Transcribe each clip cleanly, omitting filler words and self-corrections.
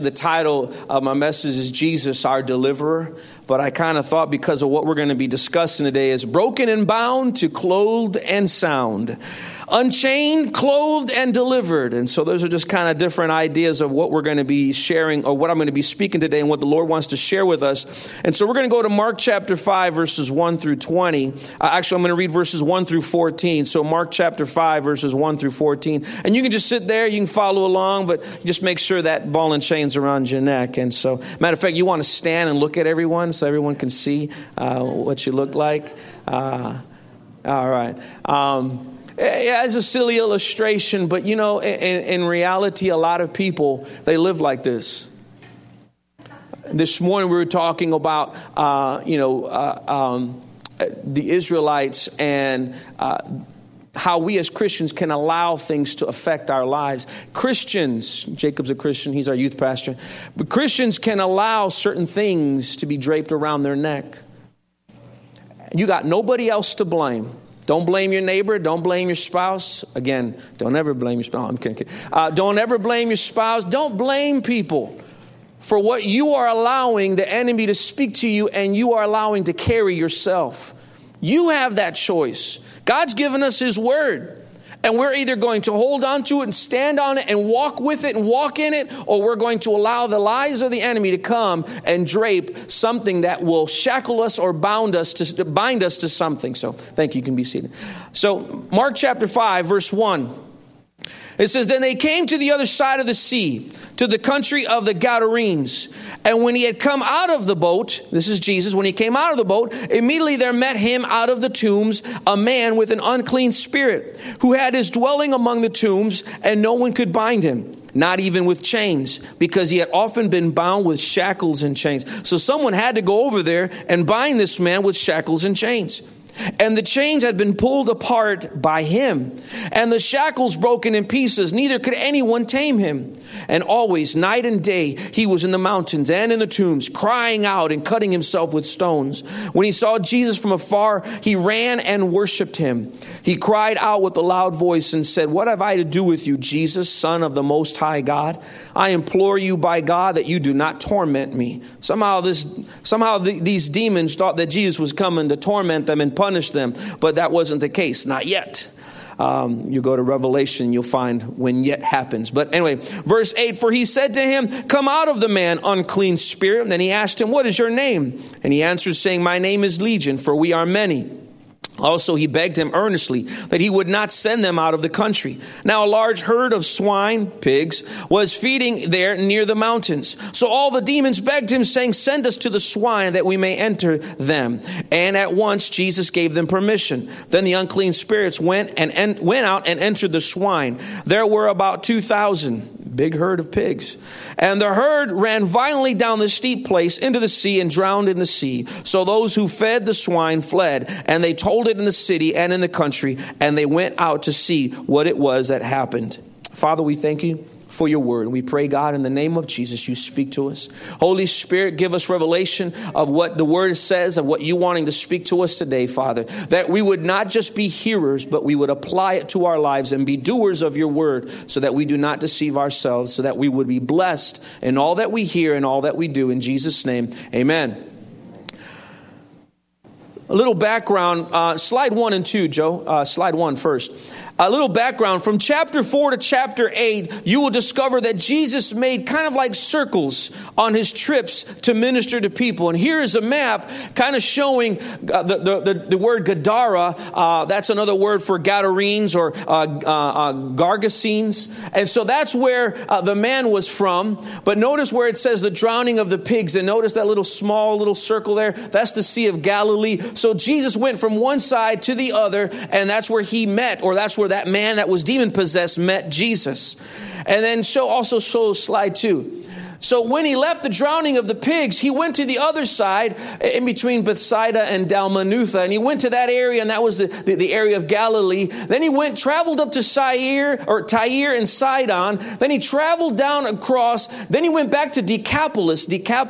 The title of my message is Jesus, Our Deliverer. But I kind of thought, because of what we're going to be discussing today, is broken and bound to clothed and sound. Unchained, clothed, and delivered. And so those are just kind of different ideas of what we're going to be sharing, or what I'm going to be speaking today and what the Lord wants to share with us. And so we're going to go to Mark chapter 5, verses 1 through 20. Actually, I'm going to read verses 1 through 14. So Mark chapter 5, verses 1 through 14. And you can just sit there, you can follow along, but just make sure that ball and chain's around your neck. And so, matter of fact, you want to stand and look at everyone so everyone can see what you look like. All right. Yeah, it's a silly illustration, but you know, in reality, a lot of people, they live like this. This morning we were talking about, the Israelites and how we as Christians can allow things to affect our lives. Christians, Jacob's a Christian, he's our youth pastor, but Christians can allow certain things to be draped around their neck. You got nobody else to blame. Don't blame your neighbor. Don't blame your spouse. Again, don't ever blame your spouse. I'm kidding. Don't ever blame your spouse. Don't blame people for what you are allowing the enemy to speak to you and you are allowing to carry yourself. You have that choice. God's given us His word. And we're either going to hold on to it and stand on it and walk with it and walk in it, or we're going to allow the lies of the enemy to come and drape something that will shackle us or bind us to something. So, thank you. You can be seated. So, Mark chapter 5, verse 1. It says, "Then they came to the other side of the sea, to the country of the Gadarenes. And when he had come out of the boat," this is Jesus, "when he came out of the boat, immediately there met him out of the tombs a man with an unclean spirit, who had his dwelling among the tombs, and no one could bind him, not even with chains, because he had often been bound with shackles and chains." So someone had to go over there and bind this man with shackles and chains. "And the chains had been pulled apart by him, and the shackles broken in pieces. Neither could anyone tame him. And always, night and day, he was in the mountains and in the tombs, crying out and cutting himself with stones. When he saw Jesus from afar, he ran and worshipped him. He cried out with a loud voice and said, 'What have I to do with you, Jesus, Son of the Most High God? I implore you by God that you do not torment me.'" Somehow these demons thought that Jesus was coming to torment them and punish them, but that wasn't the case. Not yet. You go to Revelation, you'll find when yet happens. But anyway, verse 8, "For he said to him, 'Come out of the man, unclean spirit.' And then he asked him, 'What is your name?' And he answered, saying, 'My name is Legion, for we are many.' Also, he begged him earnestly that he would not send them out of the country. Now, a large herd of swine, pigs, was feeding there near the mountains. So all the demons begged him, saying, 'Send us to the swine that we may enter them.' And at once Jesus gave them permission. Then the unclean spirits went out and entered the swine. There were about 2,000. Big herd of pigs. And the herd ran violently down the steep place into the sea and drowned in the sea. So those who fed the swine fled, and they told it in the city and in the country, and they went out to see what it was that happened." Father, we thank you for your word. We pray, God, in the name of Jesus, you speak to us. Holy Spirit, give us revelation of what the word says, of what you wanting to speak to us today, Father, that we would not just be hearers, but we would apply it to our lives and be doers of your word, so that we do not deceive ourselves, so that we would be blessed in all that we hear and all that we do. In Jesus' name, amen. A little background, slide 1 and 2, Joe. Slide 1 first. A little background. From chapter 4 to chapter 8, you will discover that Jesus made kind of like circles on his trips to minister to people. And here is a map kind of showing the word Gadara. That's another word for Gadarenes or Gargasenes. And so that's where the man was from. But notice where it says the drowning of the pigs. And notice that little circle there. That's the Sea of Galilee. So Jesus went from one side to the other, and that's where he met, or that's where that man that was demon possessed met Jesus. And then also show slide 2. So when he left the drowning of the pigs, he went to the other side in between Bethsaida and Dalmanutha. And he went to that area, and that was the area of Galilee. Then he traveled up to Tyre and Sidon. Then he traveled down across. Then he went back to Decapolis.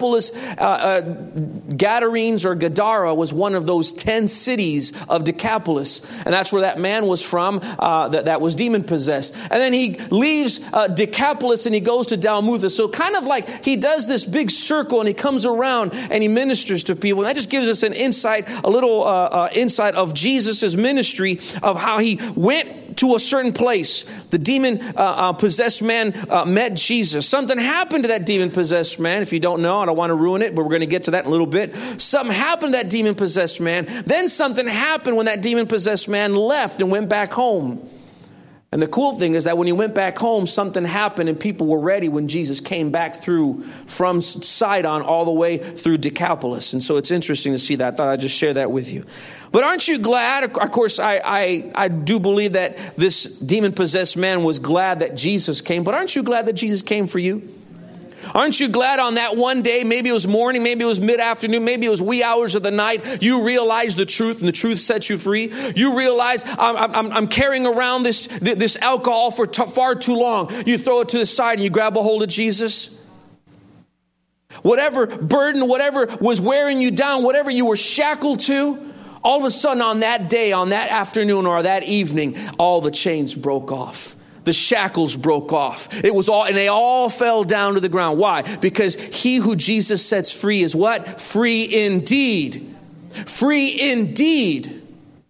Gadarenes or Gadara was one of those 10 cities of Decapolis. And that's where that man was from that was demon possessed. And then he leaves Decapolis and he goes to Dalmanutha. So kind of like like he does this big circle and he comes around and he ministers to people. And that just gives us an insight, a little insight of Jesus' ministry, of how he went to a certain place. The demon-possessed man met Jesus. Something happened to that demon-possessed man. If you don't know, I don't want to ruin it, but we're going to get to that in a little bit. Something happened to that demon-possessed man. Then something happened when that demon-possessed man left and went back home. And the cool thing is that when he went back home, something happened and people were ready when Jesus came back through from Sidon all the way through Decapolis. And so it's interesting to see that. I thought I'd just share that with you. But aren't you glad? Of course, I do believe that this demon-possessed man was glad that Jesus came. But aren't you glad that Jesus came for you? Aren't you glad on that one day, maybe it was morning, maybe it was mid-afternoon, maybe it was wee hours of the night, you realized the truth and the truth sets you free? You realize I'm carrying around this alcohol for far too long. You throw it to the side and you grab a hold of Jesus. Whatever burden, whatever was wearing you down, whatever you were shackled to, all of a sudden on that day, on that afternoon or that evening, all the chains broke off. The shackles broke off. It was all, and they all fell down to the ground. Why? Because he who Jesus sets free is what? Free indeed. Free indeed.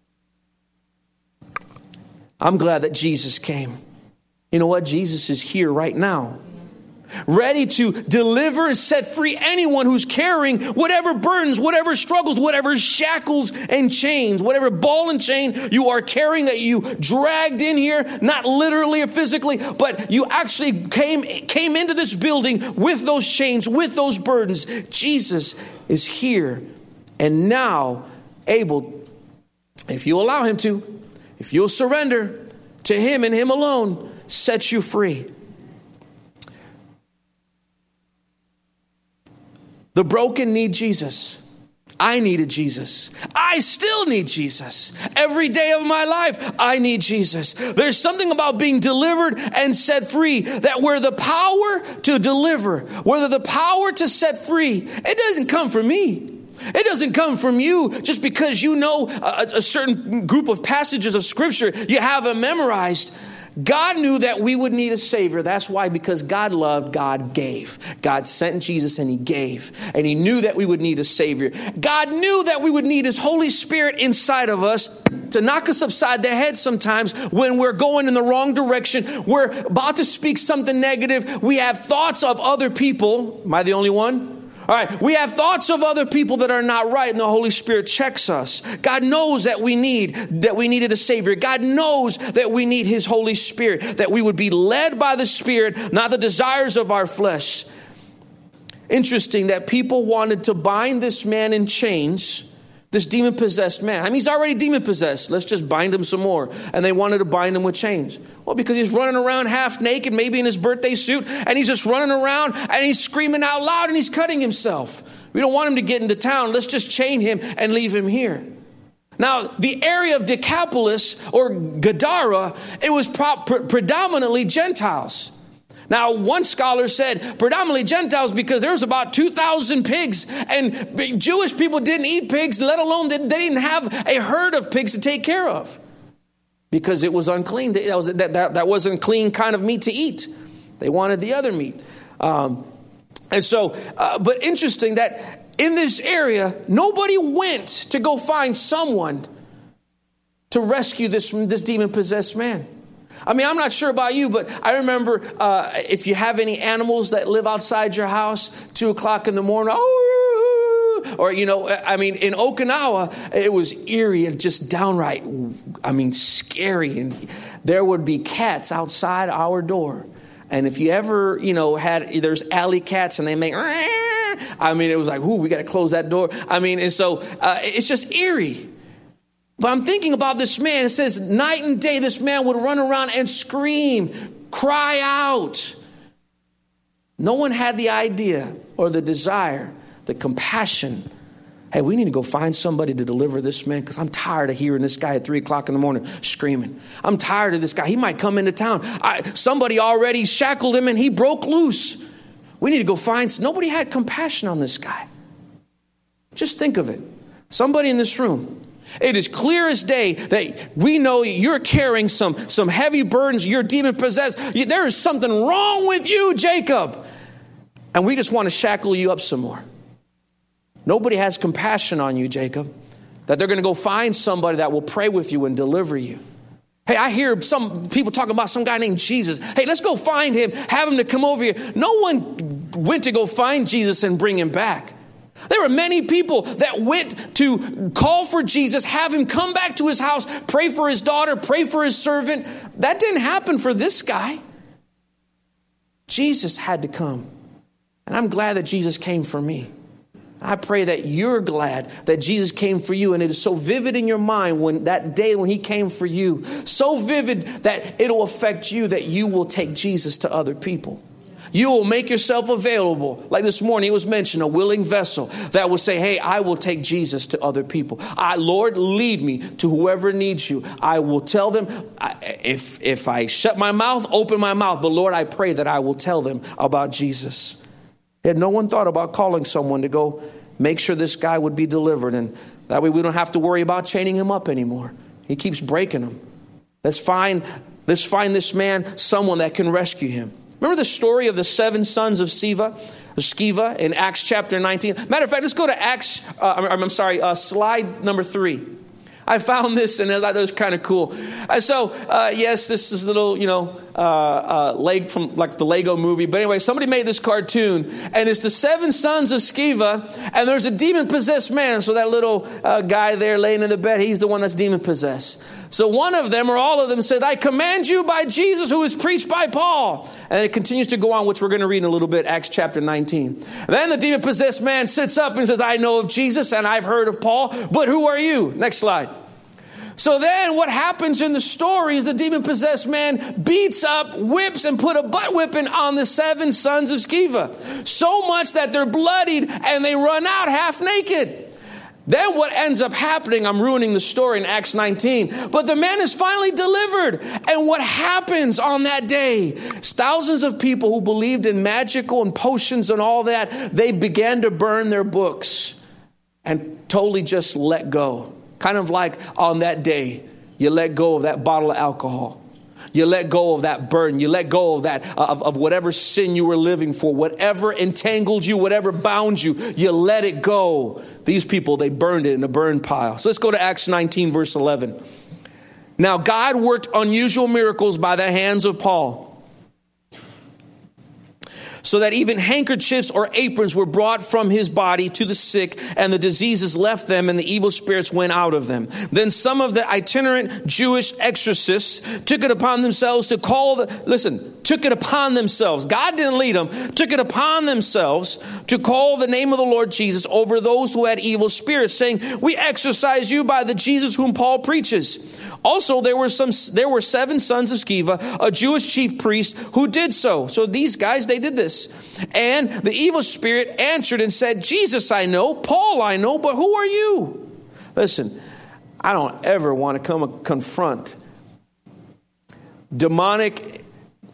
I'm glad that Jesus came. You know what? Jesus is here right now, ready to deliver and set free anyone who's carrying whatever burdens, whatever struggles, whatever shackles and chains, whatever ball and chain you are carrying that you dragged in here, not literally or physically, but you actually came into this building with those chains, with those burdens. Jesus is here and now able, if you allow him to, if you'll surrender to him and him alone, set you free. The broken need Jesus. I needed Jesus. I still need Jesus. Every day of my life, I need Jesus. There's something about being delivered and set free, that where the power to deliver, whether the power to set free, it doesn't come from me. It doesn't come from you just because you know a certain group of passages of Scripture you have them memorized. God knew that we would need a Savior. That's why, because God loved, God gave. God sent Jesus and he gave. And he knew that we would need a Savior. God knew that we would need his Holy Spirit inside of us to knock us upside the head sometimes when we're going in the wrong direction. We're about to speak something negative. We have thoughts of other people. Am I the only one? All right, we have thoughts of other people that are not right, and the Holy Spirit checks us. God knows that we needed a Savior. God knows that we need his Holy Spirit, that we would be led by the Spirit, not the desires of our flesh. Interesting that people wanted to bind this man in chains, this demon-possessed man. I mean, he's already demon-possessed. Let's just bind him some more. And they wanted to bind him with chains. Well, because he's running around half naked, maybe in his birthday suit, and he's just running around and he's screaming out loud and he's cutting himself. We don't want him to get into town. Let's just chain him and leave him here. Now, the area of Decapolis or Gadara, it was predominantly Gentiles. Now, one scholar said predominantly Gentiles because there was about 2,000 pigs, and Jewish people didn't eat pigs, let alone they didn't have a herd of pigs to take care of because it was unclean. That wasn't clean kind of meat to eat. They wanted the other meat. But interesting that in this area, nobody went to go find someone to rescue this demon-possessed man. I mean, I'm not sure about you, but I remember if you have any animals that live outside your house, 2 o'clock in the morning, or, in Okinawa, it was eerie and just downright, scary. And there would be cats outside our door. And if you ever, there's alley cats and they make, it was like, we got to close that door. It's just eerie. But I'm thinking about this man. It says night and day, this man would run around and scream, cry out. No one had the idea or the desire, the compassion. Hey, we need to go find somebody to deliver this man because I'm tired of hearing this guy at 3 o'clock in the morning screaming. I'm tired of this guy. He might come into town. Somebody already shackled him and he broke loose. We need to go find. Nobody had compassion on this guy. Just think of it. Somebody in this room. It is clear as day that we know you're carrying some heavy burdens. You're demon possessed. There is something wrong with you, Jacob. And we just want to shackle you up some more. Nobody has compassion on you, Jacob, that they're going to go find somebody that will pray with you and deliver you. Hey, I hear some people talking about some guy named Jesus. Hey, let's go find him, have him to come over here. No one went to go find Jesus and bring him back. There were many people that went to call for Jesus, have him come back to his house, pray for his daughter, pray for his servant. That didn't happen for this guy. Jesus had to come. And I'm glad that Jesus came for me. I pray that you're glad that Jesus came for you, and it is so vivid in your mind when that day when he came for you, so vivid that it'll affect you that you will take Jesus to other people. You will make yourself available. Like this morning, it was mentioned, a willing vessel that will say, hey, I will take Jesus to other people. Lord, lead me to whoever needs you. I will tell them, if I shut my mouth, open my mouth. But Lord, I pray that I will tell them about Jesus. And no one thought about calling someone to go make sure this guy would be delivered. And that way we don't have to worry about chaining him up anymore. He keeps breaking them. Let's find this man someone that can rescue him. Remember the story of the 7 sons of Sceva in Acts chapter 19? Matter of fact, let's go to slide number 3. I found this and I thought it was kind of cool. Yes, this is a little, leg from like the Lego movie. But anyway, somebody made this cartoon and it's the 7 sons of Sceva, and there's a demon-possessed man. So that little guy there laying in the bed, he's the one that's demon-possessed. So one of them or all of them said, I command you by Jesus who is preached by Paul. And it continues to go on, which we're going to read in a little bit, Acts chapter 19. Then the demon-possessed man sits up and says, I know of Jesus and I've heard of Paul, but who are you? Next slide. So then what happens in the story is the demon-possessed man beats up, whips, and put a butt whipping on the 7 sons of Sceva. So much that they're bloodied and they run out half naked. Then what ends up happening, I'm ruining the story in Acts 19, but the man is finally delivered. And what happens on that day? Thousands of people who believed in magical and potions and all that, they began to burn their books and totally just let go. Kind of like on that day, you let go of that bottle of alcohol. You let go of that burden. You let go of that, of whatever sin you were living for, whatever entangled you, whatever bound you, you let it go. These people, they burned it in a burn pile. So let's go to Acts 19, verse 11. Now God worked unusual miracles by the hands of Paul, so that even handkerchiefs or aprons were brought from his body to the sick, and the diseases left them, and the evil spirits went out of them. Then some of the itinerant Jewish exorcists took it upon themselves to took it upon themselves. God didn't lead them. Took it upon themselves to call the name of the Lord Jesus over those who had evil spirits, saying, we exorcise you by the Jesus whom Paul preaches. Also, there were 7 sons of Sceva, a Jewish chief priest, who did so. So these guys, they did this. And the evil spirit answered and said, Jesus I know, Paul I know, but who are you? Listen, I don't ever want to confront demonic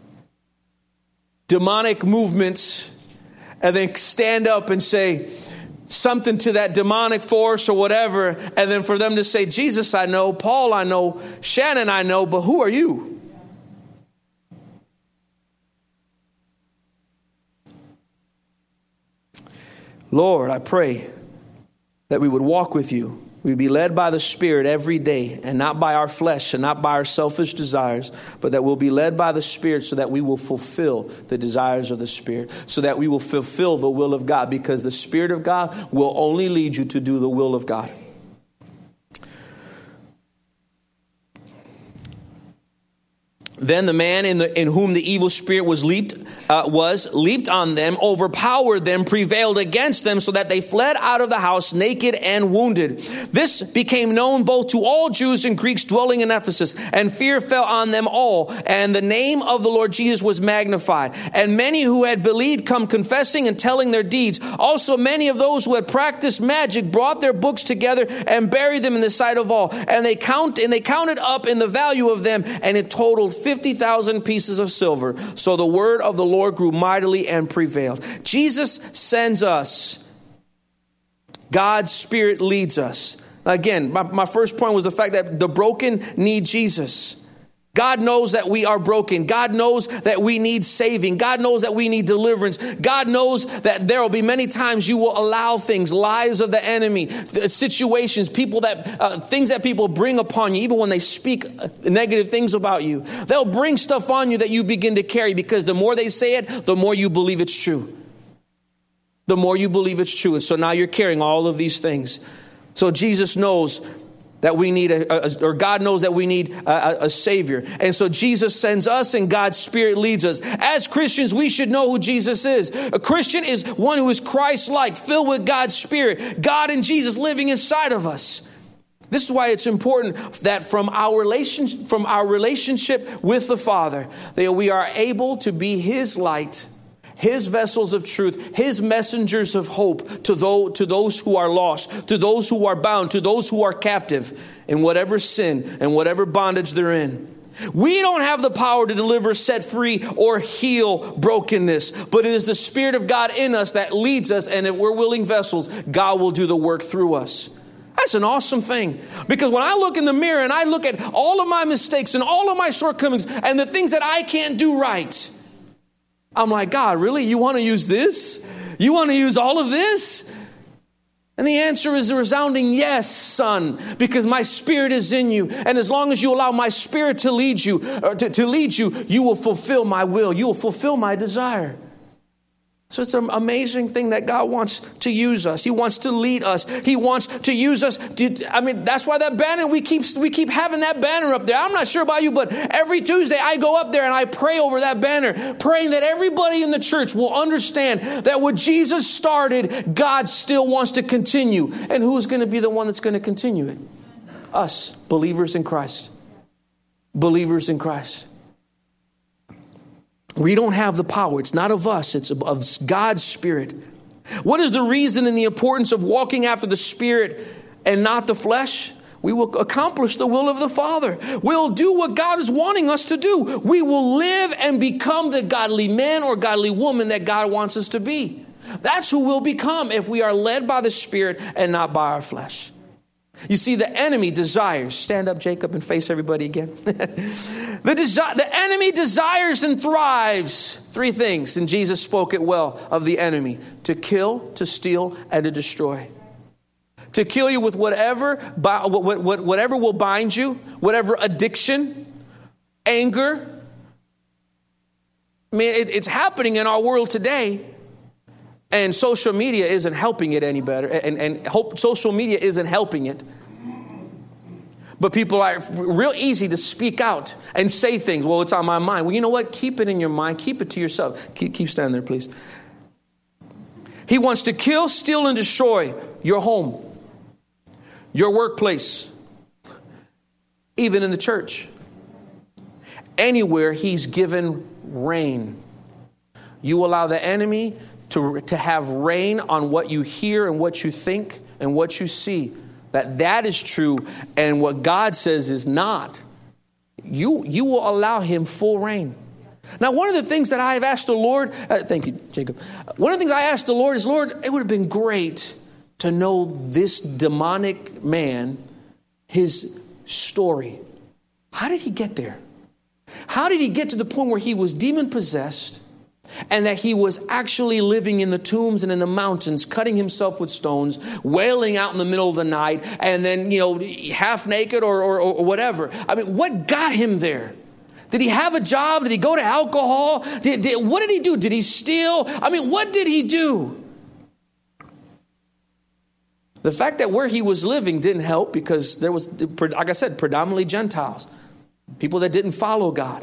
movements and then stand up and say something to that demonic force or whatever, and then for them to say, Jesus I know, Paul I know, Shannon I know, but who are you? Lord, I pray that we would walk with you. We'd be led by the Spirit every day, and not by our flesh and not by our selfish desires, but that we'll be led by the Spirit so that we will fulfill the desires of the Spirit, so that we will fulfill the will of God, because the Spirit of God will only lead you to do the will of God. Then the man in whom the evil spirit was leaped on them, overpowered them, prevailed against them, so that they fled out of the house naked and wounded. This became known both to all Jews and Greeks dwelling in Ephesus, and fear fell on them all, and the name of the Lord Jesus was magnified. And many who had believed come confessing and telling their deeds. Also many of those who had practiced magic brought their books together and buried them in the sight of all. And they counted up in the value of them, and it totaled 50,000 pieces of silver. So the word of the Lord grew mightily and prevailed. Jesus sends us. God's Spirit leads us. Again, my first point was the fact that the broken need Jesus. God knows that we are broken. God knows that we need saving. God knows that we need deliverance. God knows that there will be many times you will allow things, lies of the enemy, situations, people that things that people bring upon you, even when they speak negative things about you. They'll bring stuff on you that you begin to carry, because the more they say it, the more you believe it's true. The more you believe it's true. And so now you're carrying all of these things. So Jesus knows that we need or God knows that we need a Savior. And so Jesus sends us and God's Spirit leads us. As Christians, we should know who Jesus is. A Christian is one who is Christ-like, filled with God's Spirit, God and Jesus living inside of us. This is why it's important that from our relationship with the Father, that we are able to be His light, His vessels of truth, His messengers of hope to those who are lost, to those who are bound, to those who are captive in whatever sin and whatever bondage they're in. We don't have the power to deliver, set free, or heal brokenness, but it is the Spirit of God in us that leads us, and if we're willing vessels, God will do the work through us. That's an awesome thing. Because when I look in the mirror and I look at all of my mistakes and all of my shortcomings and the things that I can't do right, I'm like, God, really? You want to use this? You want to use all of this? And the answer is a resounding yes, son, because my Spirit is in you. And as long as you allow my Spirit to lead you, you will fulfill my will. You will fulfill my desire. So it's an amazing thing that God wants to use us. He wants to lead us. He wants to use us. That's why that banner, we keep having that banner up there. I'm not sure about you, but every Tuesday I go up there and I pray over that banner, praying that everybody in the church will understand that what Jesus started, God still wants to continue. And who's going to be the one that's going to continue it? Us, believers in Christ. Believers in Christ. We don't have the power. It's not of us. It's of God's Spirit. What is the reason and the importance of walking after the Spirit and not the flesh? We will accomplish the will of the Father. We'll do what God is wanting us to do. We will live and become the godly man or godly woman that God wants us to be. That's who we'll become if we are led by the Spirit and not by our flesh. You see, the enemy desires. Stand up, Jacob, and face everybody again. The enemy desires and thrives. Three things, and Jesus spoke it well of the enemy: to kill, to steal, and to destroy. To kill you with whatever will bind you, whatever addiction, anger. I mean, it's happening in our world today. And social media isn't helping it any better. And social media isn't helping it. But people are real easy to speak out and say things. Well, it's on my mind. Well, you know what? Keep it in your mind. Keep it to yourself. Keep standing there, please. He wants to kill, steal, and destroy your home, your workplace, even in the church. Anywhere he's given reign. You allow the enemy to have reign on what you hear and what you think and what you see. That is true, and what God says is not. You will allow him full reign. Now, one of the things that I have asked the Lord, thank you, Jacob. One of the things I asked the Lord is, Lord, it would have been great to know this demonic man, his story. How did he get there? How did he get to the point where he was demon possessed? And that he was actually living in the tombs and in the mountains, cutting himself with stones, wailing out in the middle of the night, and then, half naked or whatever. I mean, what got him there? Did he have a job? Did he go to alcohol? What did he do? Did he steal? I mean, what did he do? The fact that where he was living didn't help, because there was, like I said, predominantly Gentiles, people that didn't follow God.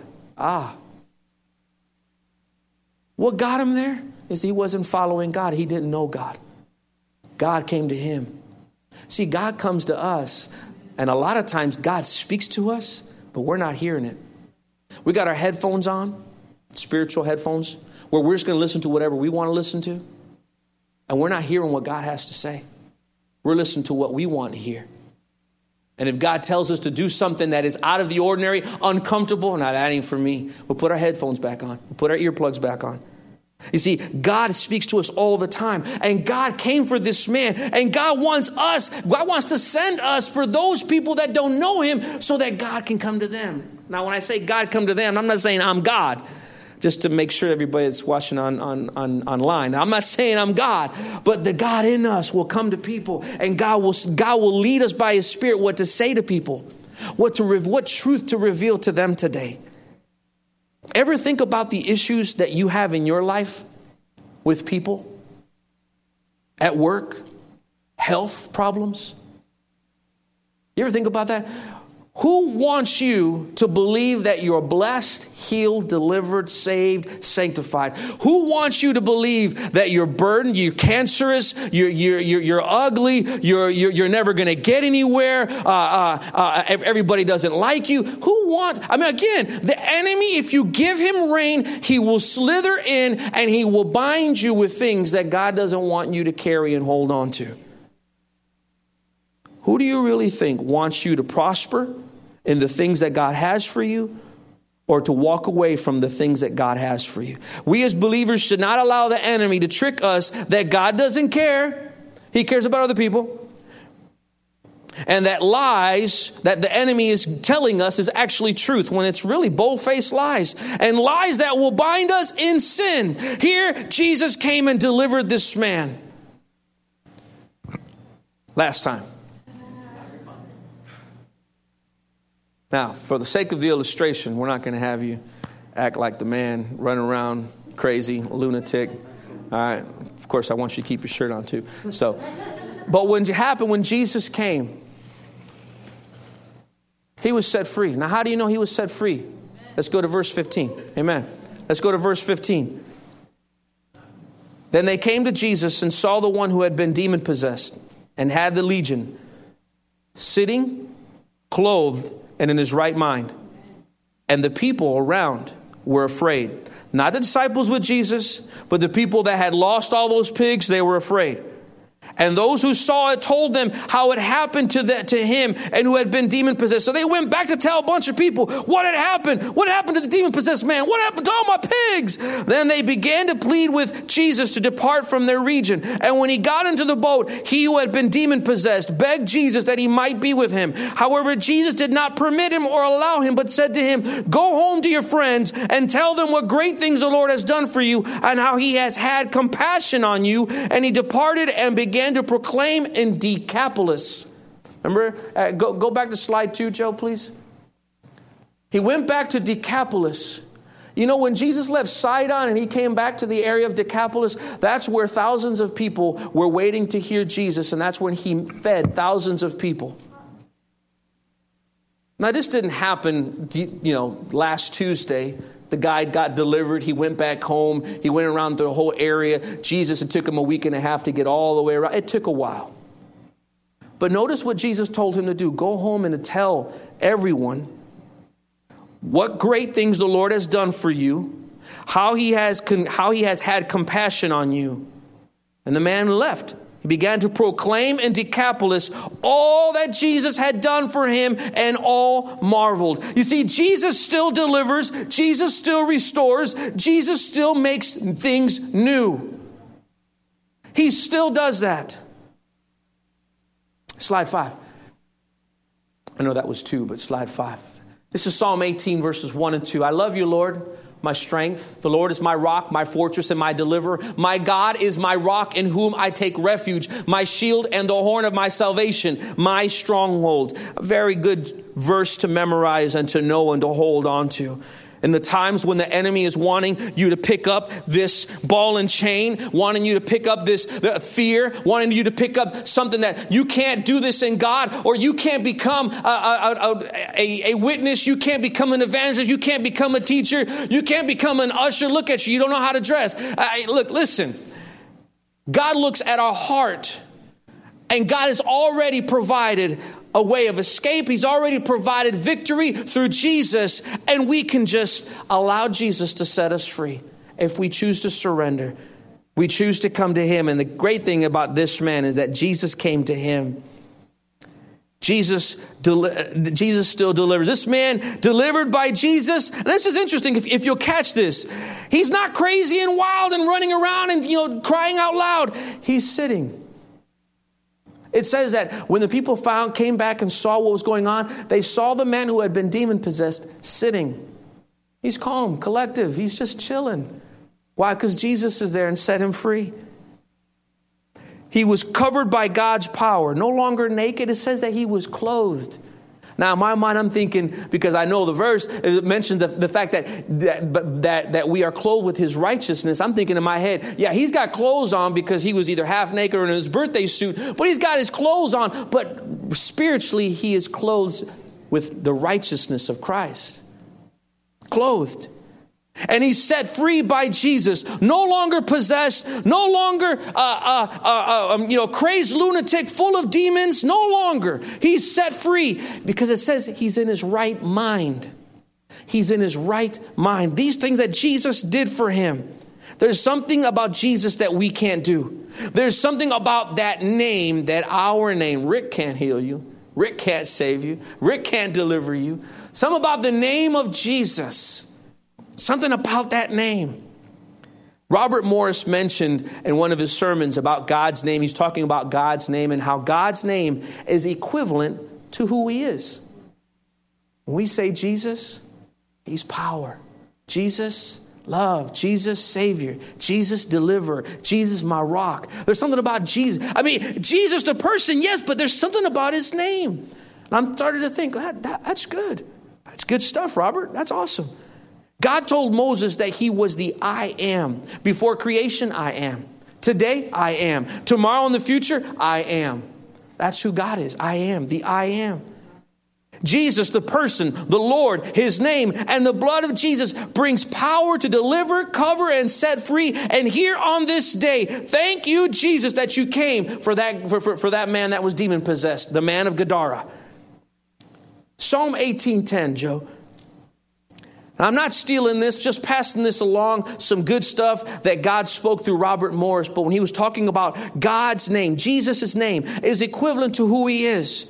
What got him there is he wasn't following God. He didn't know God. God came to him. See, God comes to us, and a lot of times God speaks to us, but we're not hearing it. We got our headphones on, spiritual headphones, where we're just going to listen to whatever we want to listen to, and we're not hearing what God has to say. We're listening to what we want to hear. And if God tells us to do something that is out of the ordinary, uncomfortable, now that ain't for me. We'll put our headphones back on. We'll put our earplugs back on. You see, God speaks to us all the time. And God came for this man. And God wants to send us for those people that don't know him, so that God can come to them. Now, when I say God come to them, I'm not saying I'm God. Just to make sure everybody that's watching online. Now, I'm not saying I'm God, but the God in us will come to people, and God will lead us by His Spirit what to say to people, what truth to reveal to them today. Ever think about the issues that you have in your life with people, at work, health problems? You ever think about that? Who wants you to believe that you're blessed, healed, delivered, saved, sanctified? Who wants you to believe that you're burdened, you're cancerous, you're ugly, you're never going to get anywhere, everybody doesn't like you? Again, the enemy, if you give him rein, he will slither in and he will bind you with things that God doesn't want you to carry and hold on to. Who do you really think wants you to prosper in the things that God has for you, or to walk away from the things that God has for you? We as believers should not allow the enemy to trick us that God doesn't care. He cares about other people. And that lies that the enemy is telling us is actually truth, when it's really bold-faced lies, and lies that will bind us in sin. Here, Jesus came and delivered this man. Last time. Now, for the sake of the illustration, we're not going to have you act like the man running around crazy, lunatic. All right. Of course, I want you to keep your shirt on too. But when Jesus came, he was set free. Now, how do you know he was set free? Let's go to verse 15. Amen. Let's go to verse 15. Then they came to Jesus and saw the one who had been demon-possessed and had the legion, sitting, clothed, and in his right mind. And the people around were afraid. Not the disciples with Jesus, but the people that had lost all those pigs, they were afraid. And those who saw it told them how it happened to him and who had been demon-possessed. So they went back to tell a bunch of people what had happened. What happened to the demon-possessed man? What happened to all my pigs? Then they began to plead with Jesus to depart from their region. And when he got into the boat, he who had been demon-possessed begged Jesus that he might be with him. However, Jesus did not permit him or allow him, but said to him, "Go home to your friends and tell them what great things the Lord has done for you and how he has had compassion on you." And he departed and began to proclaim in Decapolis. Remember, go back to slide 2, Joe, please. He went back to Decapolis. You know, when Jesus left Sidon and he came back to the area of Decapolis, that's where thousands of people were waiting to hear Jesus, and that's when he fed thousands of people. Now, this didn't happen, last Tuesday. The guy got delivered. He went back home. He went around the whole area. It took him a week and a half to get all the way around. It took a while. But notice what Jesus told him to do. Go home and to tell everyone what great things the Lord has done for you, how he has had compassion on you. And the man left. He began to proclaim in Decapolis all that Jesus had done for him, and all marveled. You see, Jesus still delivers. Jesus still restores. Jesus still makes things new. He still does that. Slide 5. I know that was 2, but slide 5. This is Psalm 18, verses 1 and 2. I love you, Lord, my strength. The Lord is my rock, my fortress, and my deliverer. My God is my rock in whom I take refuge, my shield and the horn of my salvation, my stronghold. A very good verse to memorize and to know and to hold on to. In the times when the enemy is wanting you to pick up this ball and chain, wanting you to pick up this fear, wanting you to pick up something that you can't do this in God, or you can't become a witness, you can't become an evangelist, you can't become a teacher, you can't become an usher. Look at you don't know how to dress. Listen, God looks at our heart, and God has already provided a way of escape. He's already provided victory through Jesus, and we can just allow Jesus to set us free if we choose to surrender. We choose to come to him. And the great thing about this man is that Jesus came to him. Jesus still delivers. This man delivered by Jesus. And this is interesting if you'll catch this. He's not crazy and wild and running around and crying out loud. He's sitting. It says that when the people came back and saw what was going on, they saw the man who had been demon-possessed sitting. He's calm, collective. He's just chilling. Why? Because Jesus is there and set him free. He was covered by God's power. No longer naked. It says that he was clothed. Now, in my mind, I'm thinking, because I know the verse, it mentions the fact that we are clothed with his righteousness. I'm thinking in my head, yeah, he's got clothes on because he was either half naked or in his birthday suit, but he's got his clothes on. But spiritually, he is clothed with the righteousness of Christ. Clothed. And he's set free by Jesus, no longer possessed, no longer crazed lunatic full of demons, no longer. He's set free because it says he's in his right mind. He's in his right mind. These things that Jesus did for him. There's something about Jesus that we can't do. There's something about that name, that our name. Rick can't heal you. Rick can't save you. Rick can't deliver you. Something about the name of Jesus. Something about that name. Robert Morris mentioned in one of his sermons about God's name. He's talking about God's name and how God's name is equivalent to who he is. When we say Jesus, he's power. Jesus, love. Jesus, Savior. Jesus, deliverer. Jesus, my rock. There's something about Jesus. I mean, Jesus, the person, yes, but there's something about his name. And I'm starting to think, that's good. That's good stuff, Robert. That's awesome. God told Moses that he was the I am. Before creation, I am. Today, I am. Tomorrow in the future, I am. That's who God is. I am. The I am. Jesus, the person, the Lord, his name, and the blood of Jesus brings power to deliver, cover, and set free. And here on this day, thank you, Jesus, that you came for that man that was demon possessed, the man of Gadara. Psalm 18:10, Joe. Now, I'm not stealing this, just passing this along, some good stuff that God spoke through Robert Morris. But when he was talking about God's name, Jesus' name is equivalent to who he is.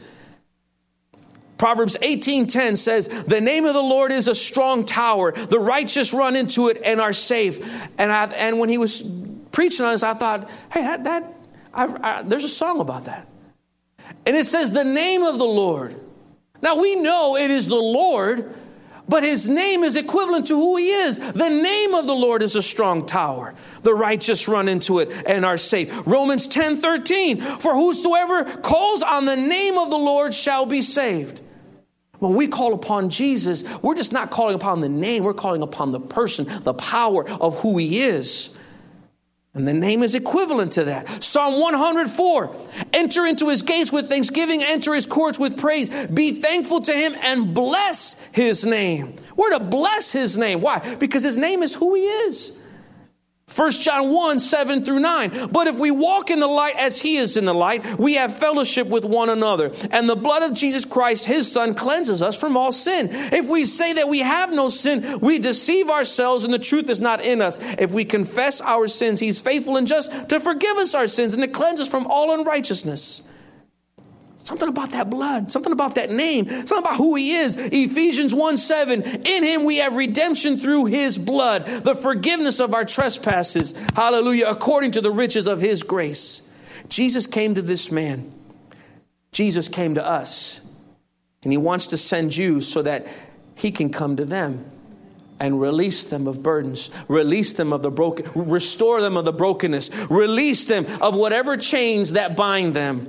Proverbs 18:10 says, the name of the Lord is a strong tower. The righteous run into it and are safe. And when he was preaching on this, I thought, hey, there's a song about that. And it says the name of the Lord. Now, we know it is the Lord, but his name is equivalent to who he is. The name of the Lord is a strong tower. The righteous run into it and are safe. Romans 10:13, for whosoever calls on the name of the Lord shall be saved. When we call upon Jesus, we're just not calling upon the name. We're calling upon the person, the power of who he is. And the name is equivalent to that. Psalm 104, enter into his gates with thanksgiving, enter his courts with praise. Be thankful to him and bless his name. We're to bless his name. Why? Because his name is who he is. 1 John 1:7-9. But if we walk in the light as he is in the light, we have fellowship with one another. And the blood of Jesus Christ, his son, cleanses us from all sin. If we say that we have no sin, we deceive ourselves and the truth is not in us. If we confess our sins, he's faithful and just to forgive us our sins and to cleanse us from all unrighteousness. Something about that blood, something about that name, something about who he is. Ephesians 1:7, in him we have redemption through his blood, the forgiveness of our trespasses. Hallelujah, according to the riches of his grace. Jesus came to this man. Jesus came to us. And he wants to send you so that he can come to them and release them of burdens, release them of the broken, restore them of the brokenness, release them of whatever chains that bind them.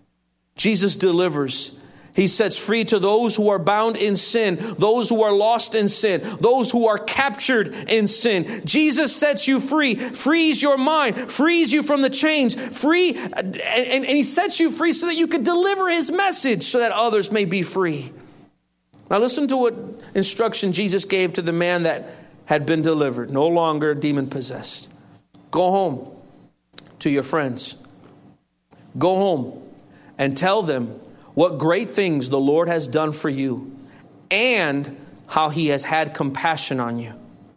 Jesus delivers. He sets free to those who are bound in sin, those who are lost in sin, those who are captured in sin. Jesus sets you free, frees your mind, frees you from the chains, and he sets you free so that you can deliver his message so that others may be free. Now listen to what instruction Jesus gave to the man that had been delivered, no longer demon possessed. Go home to your friends. Go home and tell them what great things the Lord has done for you and how he has had compassion on you.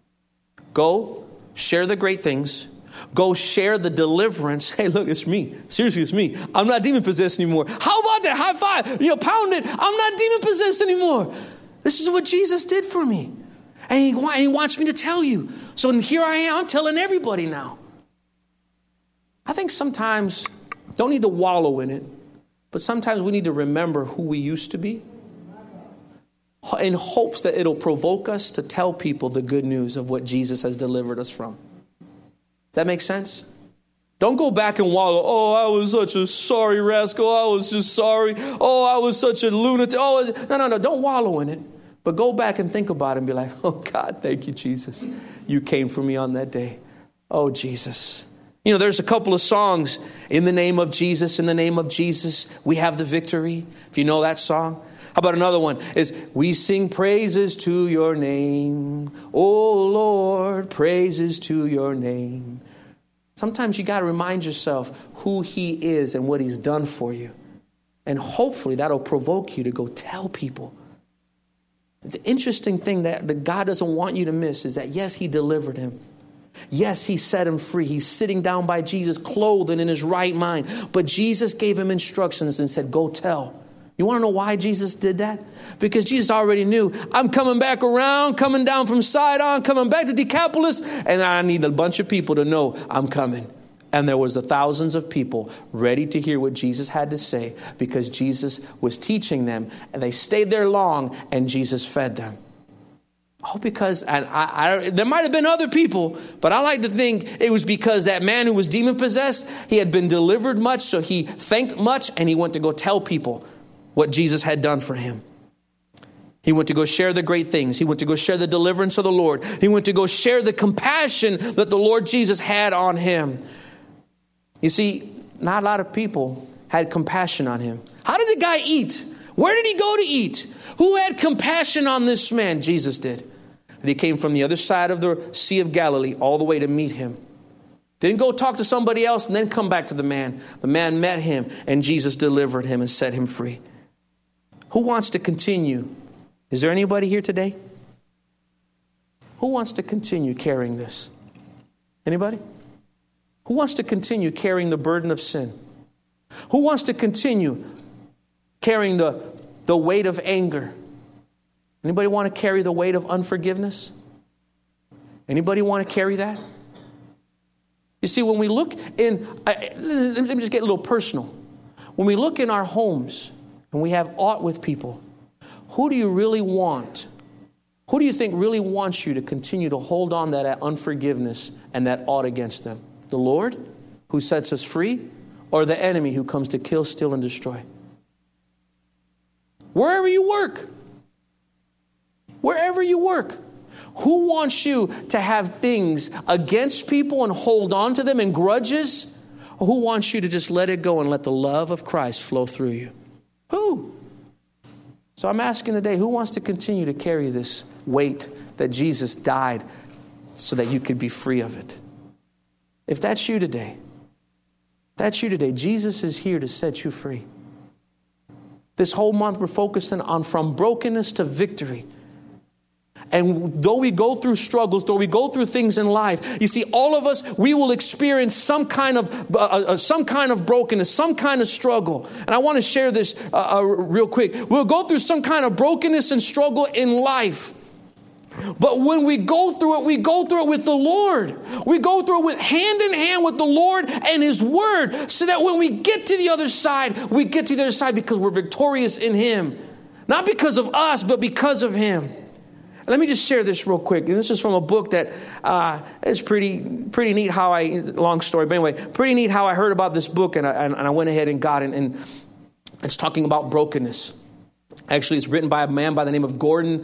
Go share the great things. Go share the deliverance. Hey, look, it's me. Seriously, it's me. I'm not demon possessed anymore. How about that? High five. Pound it. I'm not demon possessed anymore. This is what Jesus did for me. And he wants me to tell you. So here I am. I'm telling everybody now. I think sometimes don't need to wallow in it. But sometimes we need to remember who we used to be in hopes that it'll provoke us to tell people the good news of what Jesus has delivered us from. Does that make sense? Don't go back and wallow. Oh, I was such a sorry rascal. I was just sorry. Oh, I was such a lunatic. Oh, no. Don't wallow in it. But go back and think about it and be like, oh, God, thank you, Jesus. You came for me on that day. Oh, Jesus. You know, there's a couple of songs, in the name of Jesus, we have the victory. If you know that song. How about another one? Is we sing praises to your name. Oh, Lord, praises to your name. Sometimes you got to remind yourself who he is and what he's done for you. And hopefully that'll provoke you to go tell people. The interesting thing that God doesn't want you to miss is that, yes, he delivered him. Yes, he set him free. He's sitting down by Jesus, clothed and in his right mind. But Jesus gave him instructions and said, go tell. You want to know why Jesus did that? Because Jesus already knew, I'm coming back around, coming down from Sidon, coming back to Decapolis, and I need a bunch of people to know I'm coming. And there was thousands of people ready to hear what Jesus had to say because Jesus was teaching them, and they stayed there long, and Jesus fed them. Oh, because there might have been other people, but I like to think it was because that man who was demon-possessed, he had been delivered much, so he thanked much, and he went to go tell people what Jesus had done for him. He went to go share the great things. He went to go share the deliverance of the Lord. He went to go share the compassion that the Lord Jesus had on him. You see, not a lot of people had compassion on him. How did the guy eat? Where did he go to eat? Who had compassion on this man? Jesus did. And he came from the other side of the Sea of Galilee all the way to meet him. Didn't go talk to somebody else and then come back to the man. The man met him, and Jesus delivered him and set him free. Who wants to continue? Is there anybody here today? Who wants to continue carrying this? Anybody? Who wants to continue carrying the burden of sin? Who wants to continue carrying the weight of anger? Anybody want to carry the weight of unforgiveness? Anybody want to carry that? You see, when we look in, let me just get a little personal. When we look in our homes and we have aught with people, who do you really want? Who do you think really wants you to continue to hold on to that unforgiveness and that aught against them? The Lord, who sets us free, or the enemy who comes to kill, steal, and destroy? Wherever you work, who wants you to have things against people and hold on to them and grudges? Or who wants you to just let it go and let the love of Christ flow through you? Who? So I'm asking today, who wants to continue to carry this weight that Jesus died so that you could be free of it? If that's you today, Jesus is here to set you free. This whole month we're focusing on from brokenness to victory. And though we go through struggles, though we go through things in life, you see, all of us, we will experience some kind of brokenness, some kind of struggle. And I want to share this real quick. We'll go through some kind of brokenness and struggle in life. But when we go through it with the Lord. We go through it with hand in hand with the Lord and His Word, so that when we get to the other side, we get to the other side because we're victorious in Him. Not because of us, but because of Him. Let me just share this real quick. This is from a book that is pretty neat long story, but anyway, pretty neat how I heard about this book, and I went ahead and got it, and it's talking about brokenness. Actually, it's written by a man by the name of Gordon.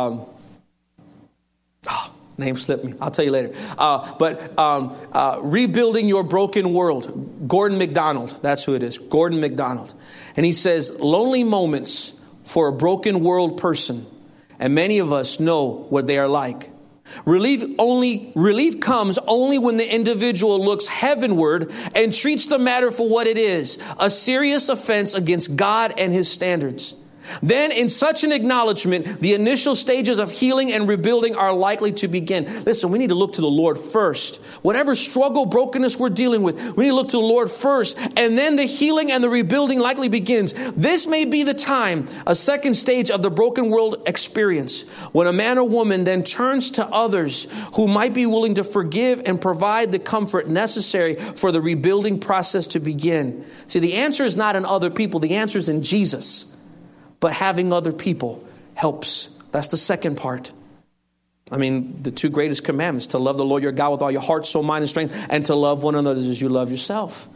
Name slipped me. I'll tell you later. Rebuilding Your Broken World. Gordon MacDonald. That's who it is. Gordon MacDonald. And he says, lonely moments for a broken world person. And many of us know what they are like. Relief comes only when the individual looks heavenward and treats the matter for what it is, a serious offense against God and His standards. Then in such an acknowledgement, the initial stages of healing and rebuilding are likely to begin. Listen, we need to look to the Lord first. Whatever struggle, brokenness we're dealing with, we need to look to the Lord first. And then the healing and the rebuilding likely begins. This may be the time, a second stage of the broken world experience, when a man or woman then turns to others who might be willing to forgive and provide the comfort necessary for the rebuilding process to begin. See, the answer is not in other people. The answer is in Jesus. But having other people helps. That's the second part. I mean, the two greatest commandments, to love the Lord your God with all your heart, soul, mind, and strength, and to love one another as you love yourself.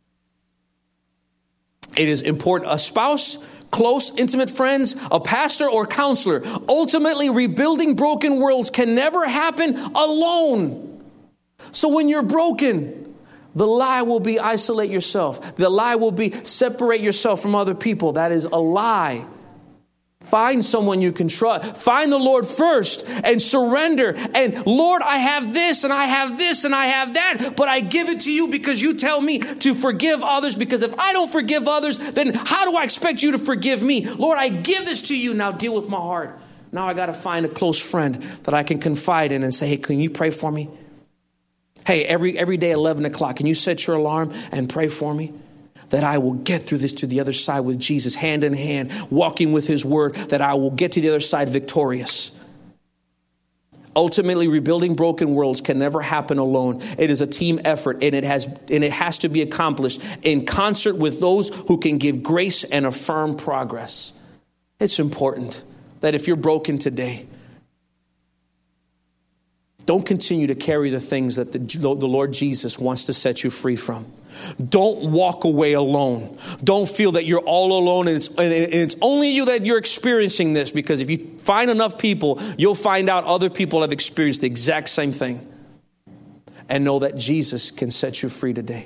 It is important. A spouse, close, intimate friends, a pastor or counselor. Ultimately, rebuilding broken worlds can never happen alone. So when you're broken, the lie will be isolate yourself. The lie will be separate yourself from other people. That is a lie. Find someone you can trust. Find the Lord first and surrender. And Lord, I have this and I have this and I have that, but I give it to you because you tell me to forgive others. Because if I don't forgive others, then how do I expect you to forgive me? Lord, I give this to you. Now deal with my heart. Now I got to find a close friend that I can confide in and say, hey, can you pray for me? Hey, every day at 11 o'clock, can you set your alarm and pray for me? That I will get through this to the other side with Jesus, hand in hand, walking with his word, that I will get to the other side victorious. Ultimately, rebuilding broken worlds can never happen alone. It is a team effort, and it has to be accomplished in concert with those who can give grace and affirm progress. It's important that if you're broken today, don't continue to carry the things that the Lord Jesus wants to set you free from. Don't walk away alone. Don't feel that you're all alone and it's only you that you're experiencing this, because if you find enough people, you'll find out other people have experienced the exact same thing. And know that Jesus can set you free today.